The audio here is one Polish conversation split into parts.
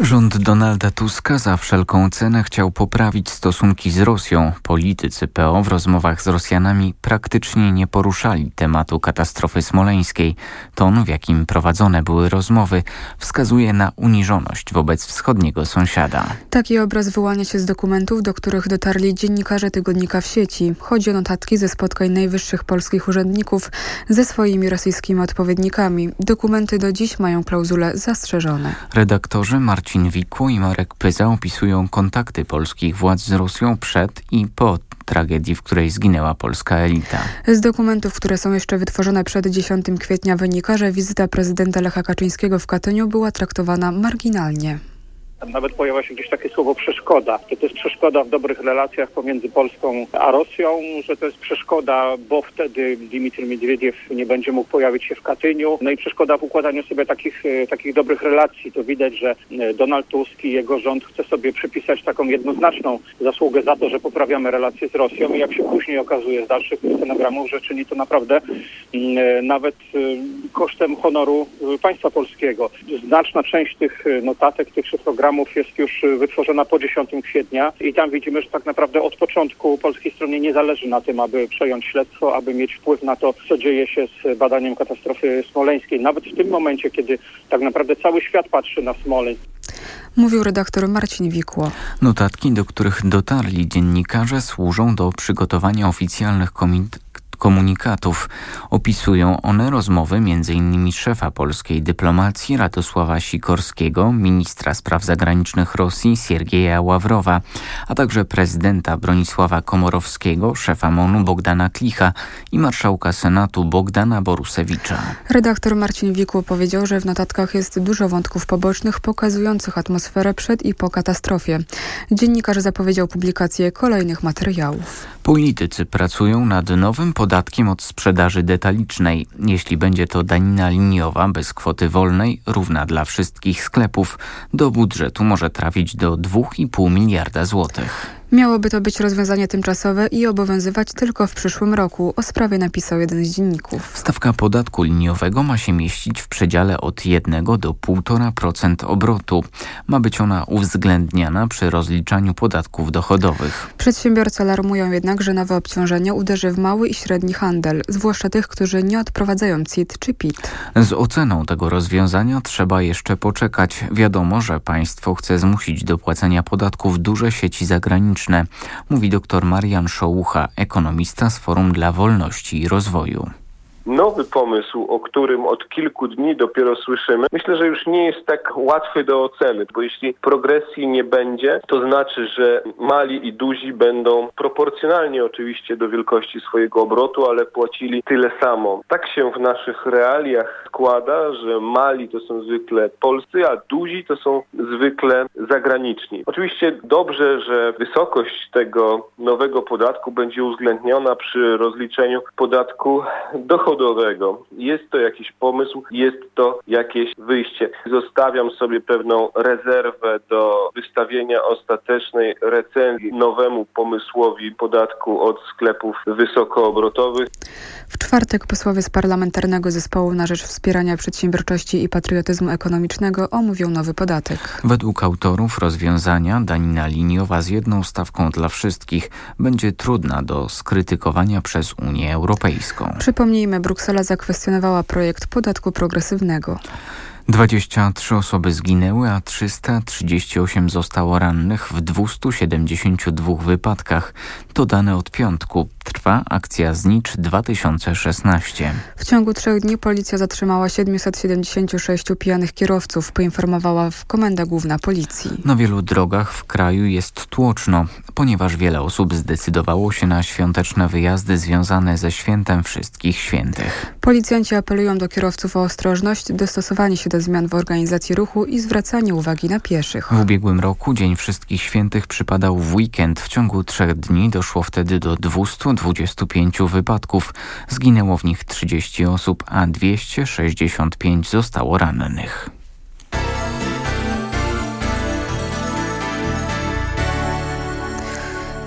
Rząd Donalda Tuska za wszelką cenę chciał poprawić stosunki z Rosją. Politycy PO w rozmowach z Rosjanami praktycznie nie poruszali tematu katastrofy smoleńskiej. Ton, w jakim prowadzone były rozmowy, wskazuje na uniżoność wobec wschodniego sąsiada. Taki obraz wyłania się z dokumentów, do których dotarli dziennikarze tygodnika w sieci. Chodzi o notatki ze spotkań najwyższych polskich urzędników ze swoimi rosyjskimi odpowiednikami. Dokumenty do dziś mają klauzule zastrzeżone. Redaktorzy Marcin Wikło i Marek Pyza opisują kontakty polskich władz z Rosją przed i po tragedii, w której zginęła polska elita. Z dokumentów, które są jeszcze wytworzone przed 10 kwietnia wynika, że wizyta prezydenta Lecha Kaczyńskiego w Katyniu była traktowana marginalnie. Nawet pojawia się gdzieś takie słowo przeszkoda. Że to jest przeszkoda w dobrych relacjach pomiędzy Polską a Rosją, że to jest przeszkoda, bo wtedy Dmitrij Miedwiediew nie będzie mógł pojawić się w Katyniu. No i przeszkoda w układaniu sobie takich dobrych relacji. To widać, że Donald Tusk i jego rząd chce sobie przypisać taką jednoznaczną zasługę za to, że poprawiamy relacje z Rosją i jak się później okazuje z dalszych stenogramów, że czyni to naprawdę nawet kosztem honoru państwa polskiego. Znaczna część tych notatek, tych programów jest już wytworzona po 10 kwietnia i tam widzimy, że tak naprawdę od początku polskiej stronie nie zależy na tym, aby przejąć śledztwo, aby mieć wpływ na to, co dzieje się z badaniem katastrofy smoleńskiej. Nawet w tym momencie, kiedy tak naprawdę cały świat patrzy na Smoleńsk. Mówił redaktor Marcin Wikło. Notatki, do których dotarli dziennikarze, służą do przygotowania oficjalnych komunikatów. Opisują one rozmowy m.in. szefa polskiej dyplomacji Radosława Sikorskiego, ministra spraw zagranicznych Rosji Siergieja Ławrowa, a także prezydenta Bronisława Komorowskiego, szefa MON-u Bogdana Klicha i marszałka Senatu Bogdana Borusewicza. Redaktor Marcin Wikło powiedział, że w notatkach jest dużo wątków pobocznych pokazujących atmosferę przed i po katastrofie. Dziennikarz zapowiedział publikację kolejnych materiałów. Politycy pracują nad nowym podatkiem od sprzedaży detalicznej. Jeśli będzie to danina liniowa bez kwoty wolnej, równa dla wszystkich sklepów, do budżetu może trafić do 2,5 miliarda złotych. Miałoby to być rozwiązanie tymczasowe i obowiązywać tylko w przyszłym roku. O sprawie napisał jeden z dzienników. Stawka podatku liniowego ma się mieścić w przedziale od 1 do 1,5% obrotu. Ma być ona uwzględniana przy rozliczaniu podatków dochodowych. Przedsiębiorcy alarmują jednak, że nowe obciążenie uderzy w mały i średni handel, zwłaszcza tych, którzy nie odprowadzają CIT czy PIT. Z oceną tego rozwiązania trzeba jeszcze poczekać. Wiadomo, że państwo chce zmusić do płacenia podatków duże sieci zagraniczne, mówi dr Marian Szołucha, ekonomista z Forum dla Wolności i Rozwoju. Nowy pomysł, o którym od kilku dni dopiero słyszymy, myślę, że już nie jest tak łatwy do oceny, bo jeśli progresji nie będzie, to znaczy, że mali i duzi będą proporcjonalnie oczywiście do wielkości swojego obrotu, ale płacili tyle samo. Tak się w naszych realiach składa, że mali to są zwykle polscy, a duzi to są zwykle zagraniczni. Oczywiście dobrze, że wysokość tego nowego podatku będzie uwzględniona przy rozliczeniu podatku dochodowego. Jest to jakiś pomysł, jest to jakieś wyjście. Zostawiam sobie pewną rezerwę do wystawienia ostatecznej recenzji nowemu pomysłowi podatku od sklepów wysokoobrotowych. W czwartek posłowie z Parlamentarnego Zespołu na rzecz Wspierania Przedsiębiorczości i Patriotyzmu Ekonomicznego omówią nowy podatek. Według autorów rozwiązania danina liniowa z jedną stawką dla wszystkich będzie trudna do skrytykowania przez Unię Europejską. Przypomnijmy, Bruksela zakwestionowała projekt podatku progresywnego. 23 osoby zginęły, a 338 zostało rannych w 272 wypadkach. To dane od piątku. Trwa akcja Znicz 2016. W ciągu 3 dni policja zatrzymała 776 pijanych kierowców, poinformowała Komenda Główna Policji. Na wielu drogach w kraju jest tłoczno, ponieważ wiele osób zdecydowało się na świąteczne wyjazdy związane ze Świętem Wszystkich Świętych. Policjanci apelują do kierowców o ostrożność, dostosowanie się do zmian w organizacji ruchu i zwracanie uwagi na pieszych. W ubiegłym roku Dzień Wszystkich Świętych przypadał w weekend. W ciągu 3 dni doszło wtedy do 225 wypadków. Zginęło w nich 30 osób, a 265 zostało rannych.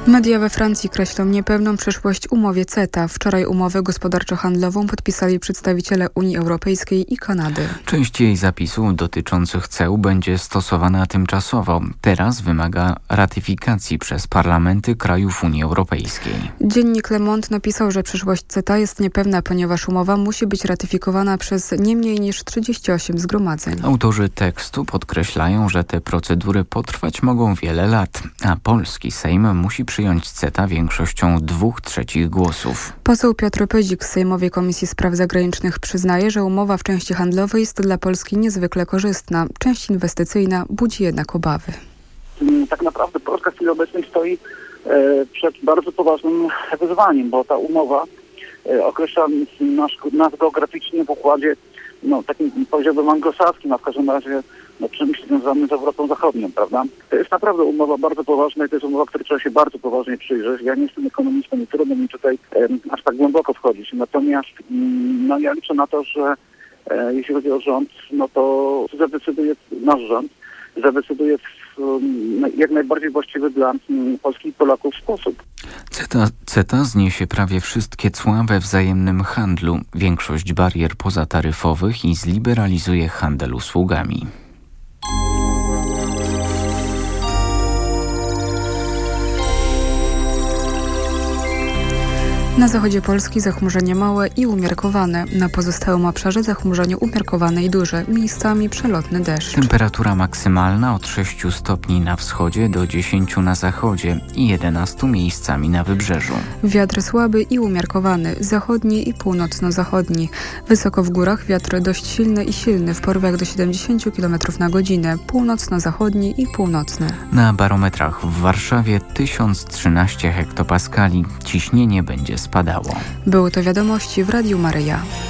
Media we Francji kreślą niepewną przyszłość umowie CETA. Wczoraj umowę gospodarczo-handlową podpisali przedstawiciele Unii Europejskiej i Kanady. Część jej zapisów dotyczących ceł będzie stosowana tymczasowo. Teraz wymaga ratyfikacji przez parlamenty krajów Unii Europejskiej. Dziennik Le Monde napisał, że przyszłość CETA jest niepewna, ponieważ umowa musi być ratyfikowana przez nie mniej niż 38 zgromadzeń. Autorzy tekstu podkreślają, że te procedury potrwać mogą wiele lat, a polski Sejm musi przyjąć CETA większością 2/3 głosów. Poseł Piotr Pyzik z Sejmowej Komisji Spraw Zagranicznych przyznaje, że umowa w części handlowej jest dla Polski niezwykle korzystna. Część inwestycyjna budzi jednak obawy. Tak naprawdę Polska w chwili obecnej stoi przed bardzo poważnym wyzwaniem, bo ta umowa określa nas geograficznie w układzie takim, powiedziałbym, anglosaskim, a w każdym razie czymś związanym z Europą Zachodnią, prawda? To jest naprawdę umowa bardzo poważna i to jest umowa, której trzeba się bardzo poważnie przyjrzeć. Ja nie jestem ekonomistą i trudno mi tutaj aż tak głęboko wchodzić. Natomiast ja liczę na to, że jeśli chodzi o rząd, to zadecyduje nasz rząd, zadecyduje w jak najbardziej właściwy dla Polski i Polaków sposób. CETA zniesie prawie wszystkie cła we wzajemnym handlu, większość barier pozataryfowych i zliberalizuje handel usługami. Na zachodzie Polski zachmurzenie małe i umiarkowane. Na pozostałym obszarze zachmurzenie umiarkowane i duże. Miejscami przelotny deszcz. Temperatura maksymalna od 6 stopni na wschodzie do 10 na zachodzie i 11 miejscami na wybrzeżu. Wiatr słaby i umiarkowany. Zachodni i północno-zachodni. Wysoko w górach wiatr dość silny i silny w porywach do 70 km na godzinę. Północno-zachodni i północny. Na barometrach w Warszawie 1013 hektopaskali. Ciśnienie będzie spadało. Były to wiadomości w Radiu Maryja.